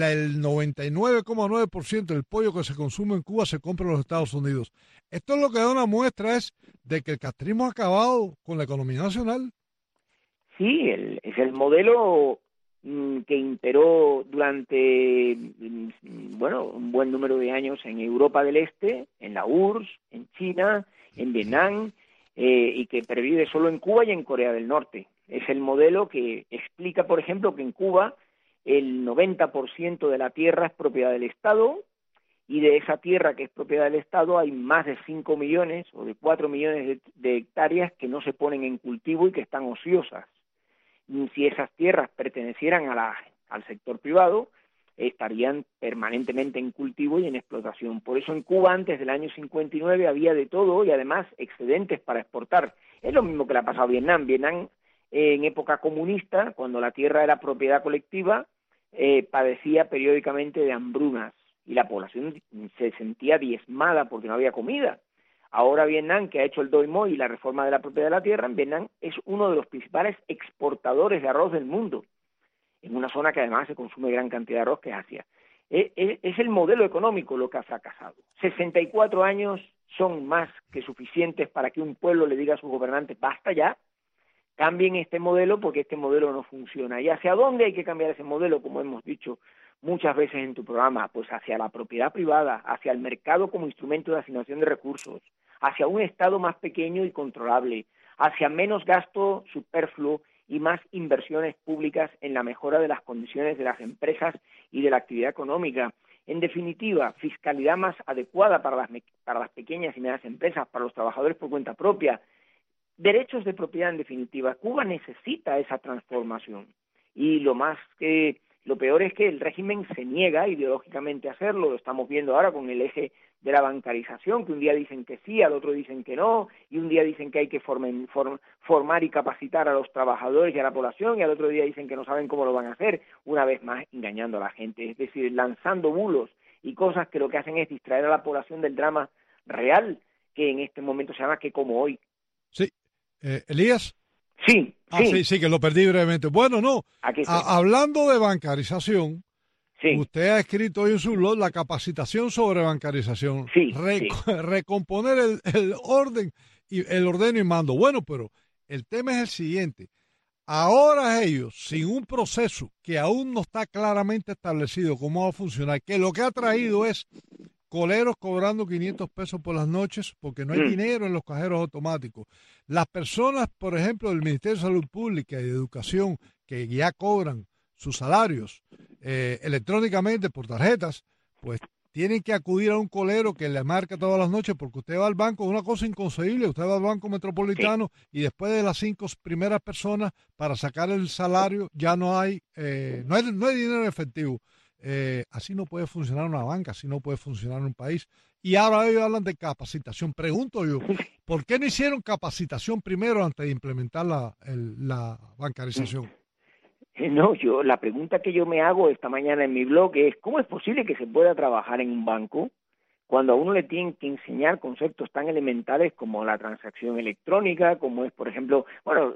99,9% del pollo que se consume en Cuba se compra en los Estados Unidos. Esto es lo que da una muestra es de que el castrismo ha acabado con la economía nacional. Sí, es el modelo que imperó durante un buen número de años en Europa del Este, en la URSS, en China, en Vietnam, y que pervive solo en Cuba y en Corea del Norte. Es el modelo que explica, por ejemplo, que en Cuba el 90% de la tierra es propiedad del Estado, y de esa tierra que es propiedad del Estado hay más de 5 millones o de 4 millones de hectáreas que no se ponen en cultivo y que están ociosas. Si esas tierras pertenecieran al sector privado, estarían permanentemente en cultivo y en explotación. Por eso en Cuba antes del año 59 había de todo y además excedentes para exportar. Es lo mismo que le ha pasado a Vietnam. Vietnam en época comunista, cuando la tierra era propiedad colectiva, padecía periódicamente de hambrunas y la población se sentía diezmada porque no había comida. Ahora Vietnam, que ha hecho el Doi Moi y la reforma de la propiedad de la tierra, en Vietnam es uno de los principales exportadores de arroz del mundo, en una zona que además se consume gran cantidad de arroz, que es Asia. Es el modelo económico lo que ha fracasado. 64 años son más que suficientes para que un pueblo le diga a sus gobernantes, basta ya, cambien este modelo porque este modelo no funciona. ¿Y hacia dónde hay que cambiar ese modelo? Como hemos dicho muchas veces en tu programa, pues hacia la propiedad privada, hacia el mercado como instrumento de asignación de recursos, hacia un Estado más pequeño y controlable, hacia menos gasto superfluo y más inversiones públicas en la mejora de las condiciones de las empresas y de la actividad económica. En definitiva, fiscalidad más adecuada para las pequeñas y medianas empresas, para los trabajadores por cuenta propia, derechos de propiedad en definitiva. Cuba necesita esa transformación y lo peor es que el régimen se niega ideológicamente a hacerlo. Lo estamos viendo ahora con el eje de la bancarización, que un día dicen que sí, al otro dicen que no, y un día dicen que hay que formar y capacitar a los trabajadores y a la población, y al otro día dicen que no saben cómo lo van a hacer, una vez más engañando a la gente, es decir, lanzando bulos y cosas que lo que hacen es distraer a la población del drama real, que en este momento se llama Que Como Hoy. Sí. ¿Elías? Sí. Sí, que lo perdí brevemente. Bueno, no. Hablando de bancarización, usted ha escrito hoy en su blog la capacitación sobre bancarización. Recomponer el orden el ordeno y mando. Bueno, pero el tema es el siguiente. Ahora ellos, sin un proceso que aún no está claramente establecido cómo va a funcionar, que lo que ha traído es coleros cobrando 500 pesos por las noches porque no hay dinero en los cajeros automáticos. Las personas, por ejemplo, del Ministerio de Salud Pública y de Educación, que ya cobran sus salarios electrónicamente por tarjetas, pues tienen que acudir a un colero que le marca todas las noches, porque usted va al banco, es una cosa inconcebible, usted va al Banco Metropolitano y después de las 5 primeras personas para sacar el salario ya no hay dinero en efectivo. Así no puede funcionar una banca, así no puede funcionar un país. Y ahora ellos hablan de capacitación. Pregunto yo, ¿por qué no hicieron capacitación primero antes de implementar la bancarización? No, la pregunta que yo me hago esta mañana en mi blog es, ¿cómo es posible que se pueda trabajar en un banco cuando a uno le tienen que enseñar conceptos tan elementales como la transacción electrónica, como es, por ejemplo,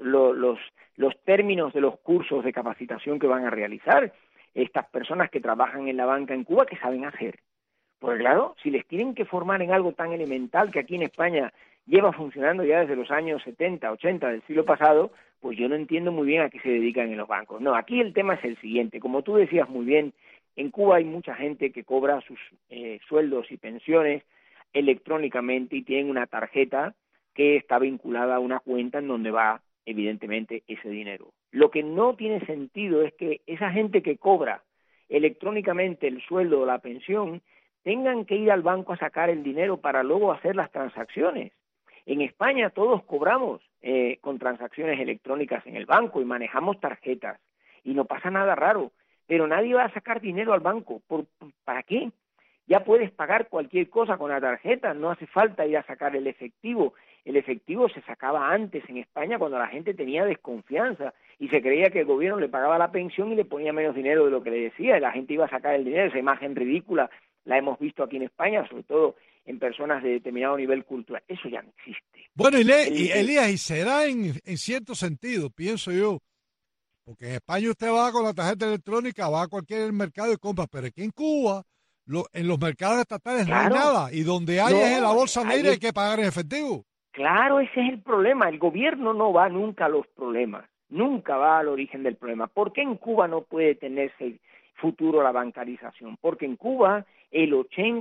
los términos de los cursos de capacitación que van a realizar estas personas que trabajan en la banca en Cuba, ¿qué saben hacer? Pues claro, si les tienen que formar en algo tan elemental que aquí en España lleva funcionando ya desde los años 70, 80 del siglo pasado, pues yo no entiendo muy bien a qué se dedican en los bancos. No, aquí el tema es el siguiente. Como tú decías muy bien, en Cuba hay mucha gente que cobra sus sueldos y pensiones electrónicamente y tienen una tarjeta que está vinculada a una cuenta en donde va, evidentemente, ese dinero. Lo que no tiene sentido es que esa gente que cobra electrónicamente el sueldo o la pensión tengan que ir al banco a sacar el dinero para luego hacer las transacciones. En España todos cobramos con transacciones electrónicas en el banco y manejamos tarjetas y no pasa nada raro, pero nadie va a sacar dinero al banco. ¿Para qué? Ya puedes pagar cualquier cosa con la tarjeta, no hace falta ir a sacar el efectivo. El efectivo se sacaba antes en España cuando la gente tenía desconfianza y se creía que el gobierno le pagaba la pensión y le ponía menos dinero de lo que le decía, y la gente iba a sacar el dinero. Esa imagen ridícula la hemos visto aquí en España, sobre todo en personas de determinado nivel cultural. Eso ya no existe. Bueno, Elías, y se da en cierto sentido, pienso yo, porque en España usted va con la tarjeta electrónica, va a cualquier mercado y compra, pero aquí en Cuba, en los mercados estatales no hay nada, y donde hay es en la bolsa negra, hay que pagar en efectivo. Claro, ese es el problema. El gobierno no va nunca a los problemas, nunca va al origen del problema. ¿Por qué en Cuba no puede tenerse futuro la bancarización? Porque en Cuba el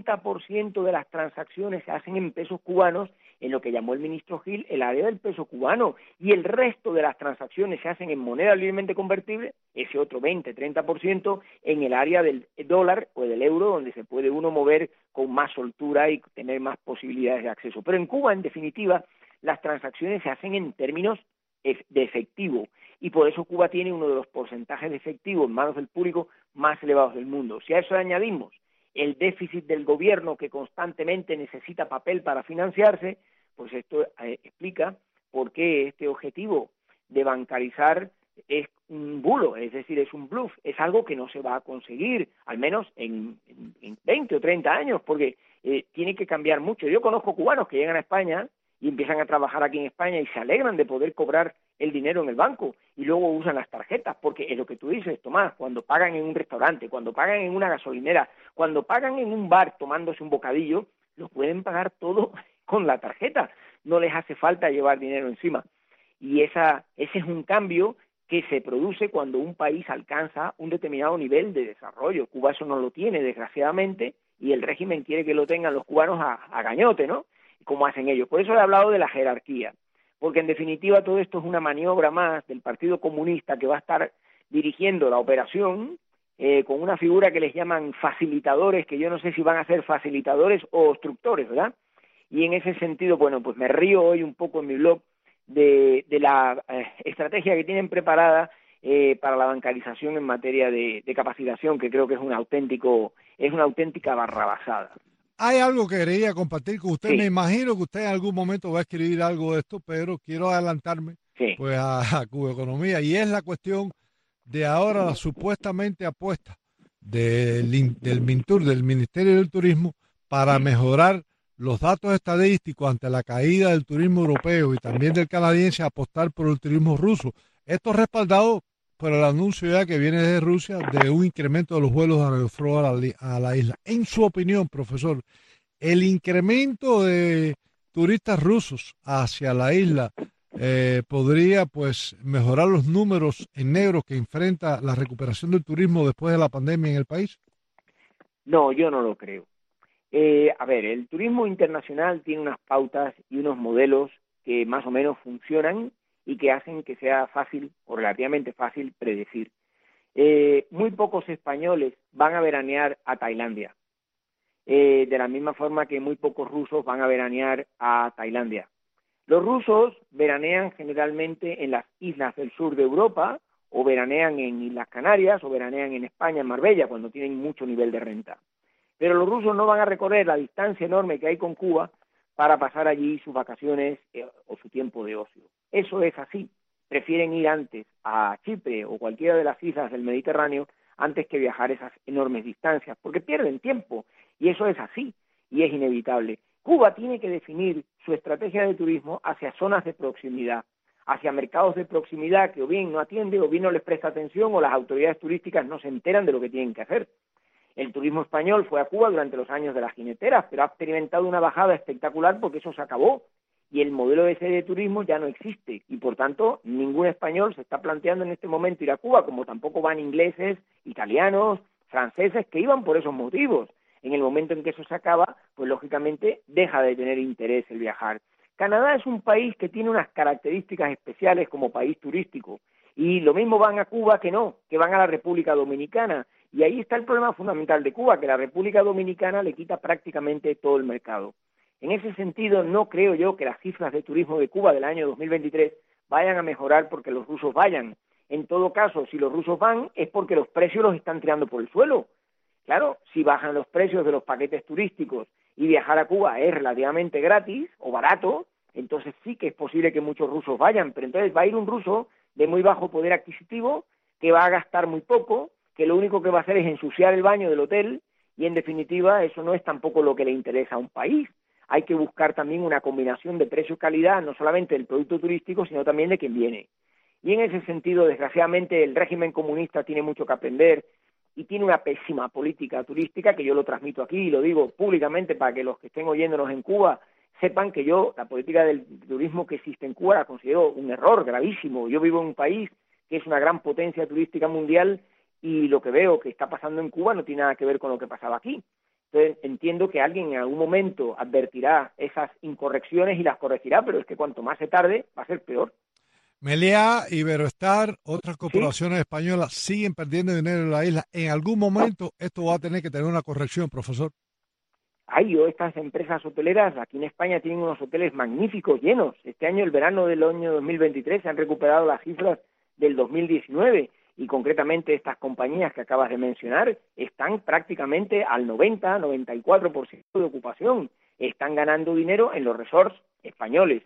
80% de las transacciones se hacen en pesos cubanos, en lo que llamó el ministro Gil el área del peso cubano, y el resto de las transacciones se hacen en moneda libremente convertible, ese otro 20-30% en el área del dólar o del euro, donde se puede uno mover con más soltura y tener más posibilidades de acceso. Pero en Cuba, en definitiva, las transacciones se hacen en términos de efectivo, y por eso Cuba tiene uno de los porcentajes de efectivo en manos del público más elevados del mundo. Si a eso añadimos el déficit del gobierno que constantemente necesita papel para financiarse, pues esto explica por qué este objetivo de bancarizar es un bulo, es decir, es un bluff, es algo que no se va a conseguir, al menos en 20 o 30 años, porque tiene que cambiar mucho. Yo conozco cubanos que llegan a España y empiezan a trabajar aquí en España y se alegran de poder cobrar el dinero en el banco y luego usan las tarjetas, porque es lo que tú dices, Tomás, cuando pagan en un restaurante, cuando pagan en una gasolinera, cuando pagan en un bar tomándose un bocadillo, lo pueden pagar todo con la tarjeta, no les hace falta llevar dinero encima. Y ese es un cambio que se produce cuando un país alcanza un determinado nivel de desarrollo. Cuba eso no lo tiene, desgraciadamente, y el régimen quiere que lo tengan los cubanos a gañote, ¿no? Como hacen ellos. Por eso he hablado de la jerarquía, porque en definitiva todo esto es una maniobra más del Partido Comunista que va a estar dirigiendo la operación con una figura que les llaman facilitadores, que yo no sé si van a ser facilitadores o obstructores, ¿verdad? Y en ese sentido, bueno, pues me río hoy un poco en mi blog de la estrategia que tienen preparada para la bancarización en materia de capacitación, que creo que es una auténtica barrabasada. Hay algo que quería compartir con usted. Sí. Me imagino que usted en algún momento va a escribir algo de esto, pero quiero adelantarme pues a Cuba Economía, y es la cuestión de ahora la supuestamente apuesta del MINTUR, del Ministerio del Turismo, para mejorar los datos estadísticos ante la caída del turismo europeo y también del canadiense, apostar por el turismo ruso. Esto respaldado por el anuncio ya que viene de Rusia de un incremento de los vuelos de Aeroflot a la isla. En su opinión, profesor, ¿el incremento de turistas rusos hacia la isla podría pues mejorar los números en negro que enfrenta la recuperación del turismo después de la pandemia en el país? No, yo no lo creo. A ver, el turismo internacional tiene unas pautas y unos modelos que más o menos funcionan y que hacen que sea fácil o relativamente fácil predecir. Muy pocos españoles van a veranear a Tailandia, de la misma forma que muy pocos rusos van a veranear a Tailandia. Los rusos veranean generalmente en las islas del sur de Europa, o veranean en Islas Canarias, o veranean en España, en Marbella, cuando tienen mucho nivel de renta. Pero los rusos no van a recorrer la distancia enorme que hay con Cuba para pasar allí sus vacaciones o su tiempo de ocio. Eso es así. Prefieren ir antes a Chipre o cualquiera de las islas del Mediterráneo antes que viajar esas enormes distancias, porque pierden tiempo, y eso es así, y es inevitable. Cuba tiene que definir su estrategia de turismo hacia zonas de proximidad, hacia mercados de proximidad que o bien no atiende, o bien no les presta atención, o las autoridades turísticas no se enteran de lo que tienen que hacer. El turismo español fue a Cuba durante los años de las jineteras, pero ha experimentado una bajada espectacular porque eso se acabó y el modelo ese de turismo ya no existe, y por tanto ningún español se está planteando en este momento ir a Cuba, como tampoco van ingleses, italianos, franceses, que iban por esos motivos. En el momento en que eso se acaba, pues lógicamente deja de tener interés el viajar. Canadá es un país que tiene unas características especiales como país turístico, y lo mismo van a Cuba que van a la República Dominicana, y ahí está el problema fundamental de Cuba, que la República Dominicana le quita prácticamente todo el mercado. En ese sentido, no creo yo que las cifras de turismo de Cuba del año 2023 vayan a mejorar porque los rusos vayan. En todo caso, si los rusos van, es porque los precios los están tirando por el suelo. Claro, si bajan los precios de los paquetes turísticos y viajar a Cuba es relativamente gratis o barato, entonces sí que es posible que muchos rusos vayan, pero entonces va a ir un ruso de muy bajo poder adquisitivo que va a gastar muy poco, que lo único que va a hacer es ensuciar el baño del hotel, y en definitiva eso no es tampoco lo que le interesa a un país. Hay que buscar también una combinación de precio-calidad, no solamente del producto turístico, sino también de quien viene. Y en ese sentido, desgraciadamente, el régimen comunista tiene mucho que aprender y tiene una pésima política turística, que yo lo transmito aquí y lo digo públicamente para que los que estén oyéndonos en Cuba sepan que yo la política del turismo que existe en Cuba la considero un error gravísimo. Yo vivo en un país que es una gran potencia turística mundial y lo que veo que está pasando en Cuba no tiene nada que ver con lo que pasaba aquí. Entonces entiendo que alguien en algún momento advertirá esas incorrecciones y las corregirá, pero es que cuanto más se tarde va a ser peor. Meliá, Iberoestar, otras corporaciones españolas siguen perdiendo dinero en la isla. En algún momento esto va a tener que tener una corrección, profesor. Estas empresas hoteleras aquí en España tienen unos hoteles magníficos, llenos. Este año, el verano del año 2023, se han recuperado las cifras del 2019 y concretamente estas compañías que acabas de mencionar están prácticamente al 90-94% de ocupación. Están ganando dinero en los resorts españoles.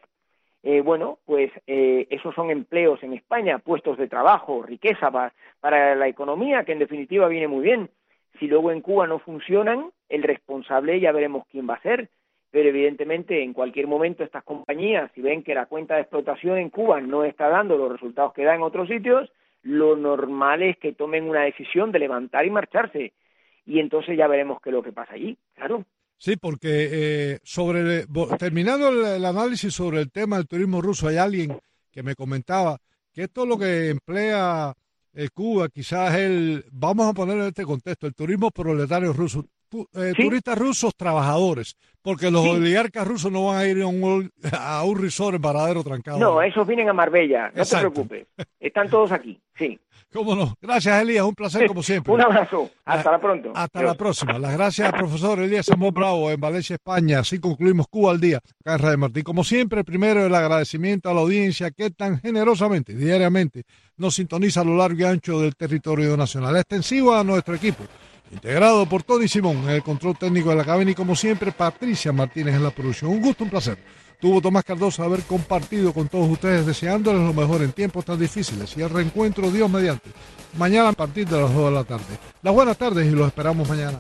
Esos son empleos en España, puestos de trabajo, riqueza para la economía, que en definitiva viene muy bien. Si luego en Cuba no funcionan, el responsable ya veremos quién va a ser. Pero evidentemente en cualquier momento estas compañías, si ven que la cuenta de explotación en Cuba no está dando los resultados que da en otros sitios, lo normal es que tomen una decisión de levantar y marcharse. Y entonces ya veremos qué es lo que pasa allí, claro. Sí, porque terminando el análisis sobre el tema del turismo ruso, hay alguien que me comentaba que esto es lo que emplea Cuba, quizás vamos a poner en este contexto, el turismo proletario ruso. ¿Sí? Turistas rusos trabajadores, porque los oligarcas rusos no van a ir a un resort en Varadero Trancado. No, esos vienen a Marbella, no Exacto. te preocupes, están todos aquí, sí. ¿Cómo no? Gracias, Elías, un placer como siempre. Un abrazo, hasta la pronto. Hasta la próxima. Las gracias al profesor Elías Samón Bravo en Valencia, España. Así concluimos Cuba al Día, acá en Radio Martí. Como siempre, primero el agradecimiento a la audiencia que tan generosamente, diariamente, nos sintoniza a lo largo y ancho del territorio nacional. Extensivo a nuestro equipo, integrado por Tony Simón en el control técnico de la cabina y como siempre Patricia Martínez en la producción. Un gusto, un placer. Tuvo Tomás Cardoso haber compartido con todos ustedes, deseándoles lo mejor en tiempos tan difíciles y el reencuentro, Dios mediante, mañana a partir de las 2 de la tarde. Las buenas tardes y los esperamos mañana.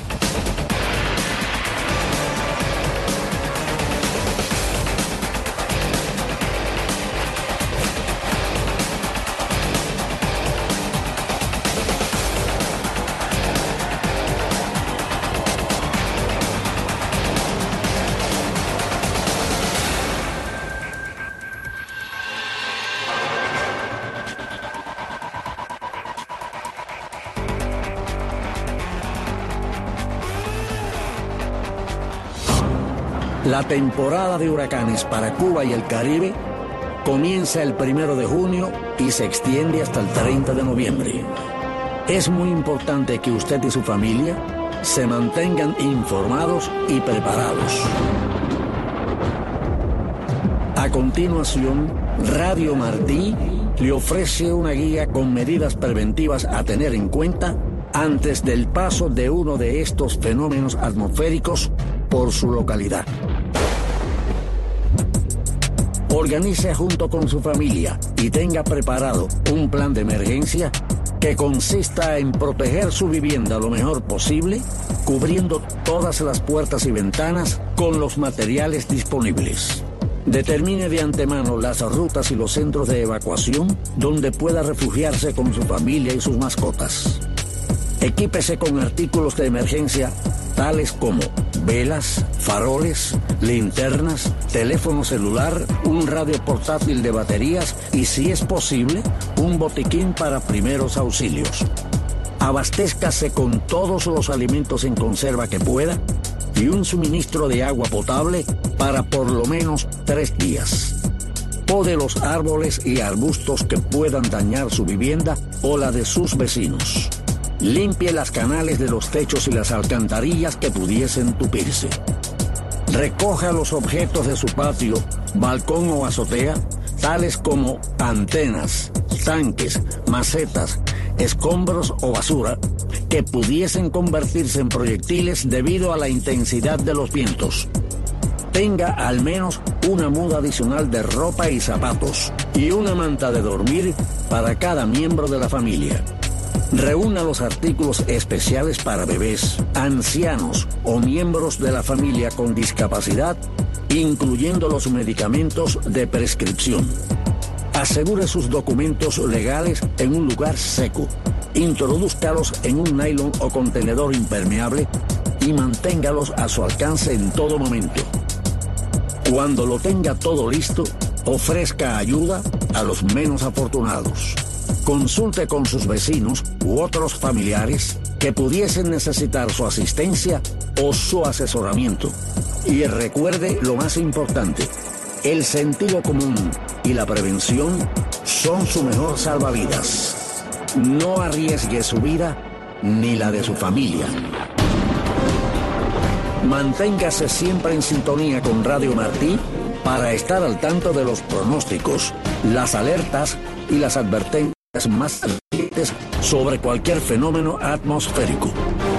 La temporada de huracanes para Cuba y el Caribe comienza el 1 de junio y se extiende hasta el 30 de noviembre. Es muy importante que usted y su familia se mantengan informados y preparados. A continuación, Radio Martí le ofrece una guía con medidas preventivas a tener en cuenta antes del paso de uno de estos fenómenos atmosféricos por su localidad. Organice junto con su familia y tenga preparado un plan de emergencia que consista en proteger su vivienda lo mejor posible, cubriendo todas las puertas y ventanas con los materiales disponibles. Determine de antemano las rutas y los centros de evacuación donde pueda refugiarse con su familia y sus mascotas. Equípese con artículos de emergencia tales como velas, faroles, linternas, teléfono celular, un radio portátil de baterías y, si es posible, un botiquín para primeros auxilios. Abastézcase con todos los alimentos en conserva que pueda y un suministro de agua potable para por lo menos 3 días. Pode los árboles y arbustos que puedan dañar su vivienda o la de sus vecinos. Limpie las canales de los techos y las alcantarillas que pudiesen tupirse. Recoja los objetos de su patio, balcón o azotea, tales como antenas, tanques, macetas, escombros o basura, que pudiesen convertirse en proyectiles debido a la intensidad de los vientos. Tenga al menos una muda adicional de ropa y zapatos y una manta de dormir para cada miembro de la familia. Reúna los artículos especiales para bebés, ancianos o miembros de la familia con discapacidad, incluyendo los medicamentos de prescripción. Asegure sus documentos legales en un lugar seco. Introdúzcalos en un nylon o contenedor impermeable y manténgalos a su alcance en todo momento. Cuando lo tenga todo listo, ofrezca ayuda a los menos afortunados. Consulte con sus vecinos u otros familiares que pudiesen necesitar su asistencia o su asesoramiento. Y recuerde lo más importante, el sentido común y la prevención son su mejor salvavidas. No arriesgue su vida ni la de su familia. Manténgase siempre en sintonía con Radio Martí para estar al tanto de los pronósticos, las alertas y las advertencias más recientes sobre cualquier fenómeno atmosférico.